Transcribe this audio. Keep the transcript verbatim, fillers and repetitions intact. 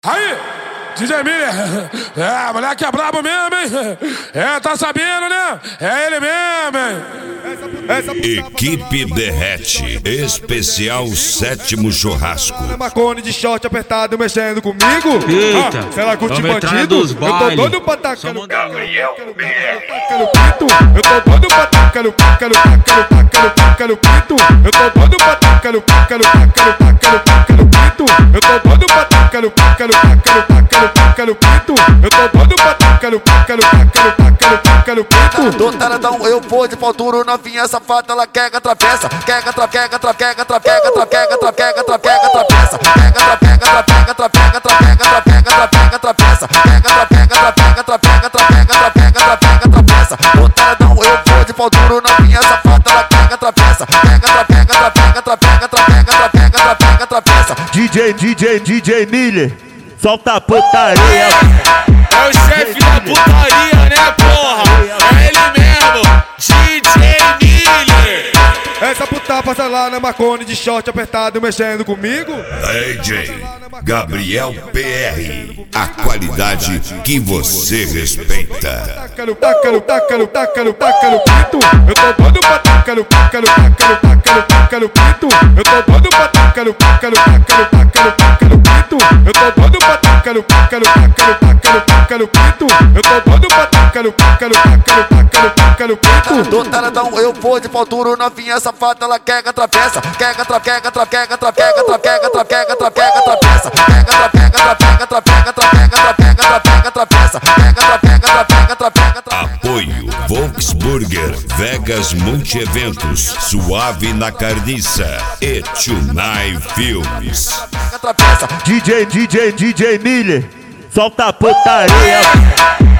Aí, D J Miller, é, moleque é brabo mesmo, hein? É, tá sabendo, né? É ele mesmo, hein? Equipe Derrete, especial sétimo churrasco. Macone de short apertado mexendo comigo. Eita, ah, se ela curte bandido, dos eu tô doido pra tacar no Gabriel P R. Eu tô doido pra tacar no tacar no tacar no tacar no tacar no pito. Eu tô doido pra tacar no tacar no tacar no tacar no tacar no pito. Eu tô doido pra tacar no tacar no tacar no tacar no tacar no pito. Eu tô doido pra tacar no tacar no tacar no tacar no tacar no pito. Tô taradão, eu vou de pau duro, novinha safada, ela quer atravessa, quer atravessa, atravessa, atravessa, atravessa, atravessa, atravessa, atravessa, pega, atravessa, atravessa, atravessa, atravessa, atravessa, atravessa, pega, atravessa, atravessa, atravessa, atravessa, atravessa, atravessa. Tô taradão, eu vou de pau duro, novinha safada, ela quer atravessa, pega, atravessa, atravessa, atravessa, atravessa, atravessa, atravessa, atravessa. D J, D J, D J Miller, solta a putaria. É o chefe da putaria, né, porra? É ele mesmo, D J Miller. Essa puta passa lá na Macone de short apertado mexendo comigo. D J Gabriel P R, a qualidade que você respeita. Taca no, taca no, taca no, taca no, taca no pito. Eu tô doido pra taca no, taca no, taca no, taca no, taca no pito. Eu tô doido pra taca no, taca no, taca no, taca no, taca no pito. Eu tô doido pra taca no, taca no, taca no, taca no, taca no pito. Eu tô doido pra taca no, taca no, taca no, taca no, taca no pito. Tô taradão, eu vou de pau duro, novinha safada, ela quer atravessa, quer atravessa, atravessa, atravessa, atravessa, atravessa, atravessa, atravessa, pega, atravessa, atravessa, atravessa, atravessa, atravessa, atravessa, pega, atravessa, atravessa, atravessa, atravessa. Apoio Volksburger, Vegas Multieventos, Suave na Carniça e Tunai Filmes. D J, D J, D J Miller, solta a putaria.